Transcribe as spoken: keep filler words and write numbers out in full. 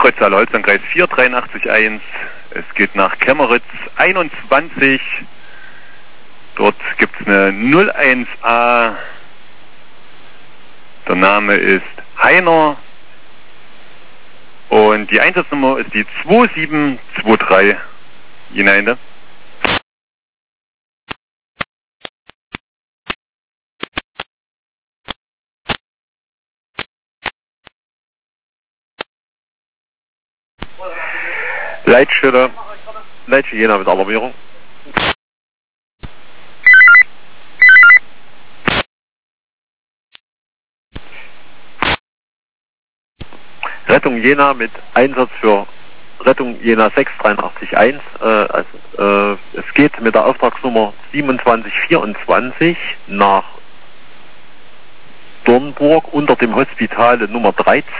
Kreuztal Holzlandkreis vier drei acht eins. Es geht nach Kemmeritz einundzwanzig. Dort gibt es eine null eins a. Der Name ist Heiner. Und die Einsatznummer ist die zwei sieben zwei drei. Hinein. Leitstelle, Leitstelle Jena mit Alarmierung. Rettung Jena mit Einsatz für Rettung Jena sechs drei acht eins. Äh, also, äh, es geht mit der Auftragsnummer siebenundzwanzig vierundzwanzig nach Dornburg unter dem Hospitale Nummer dreizehn.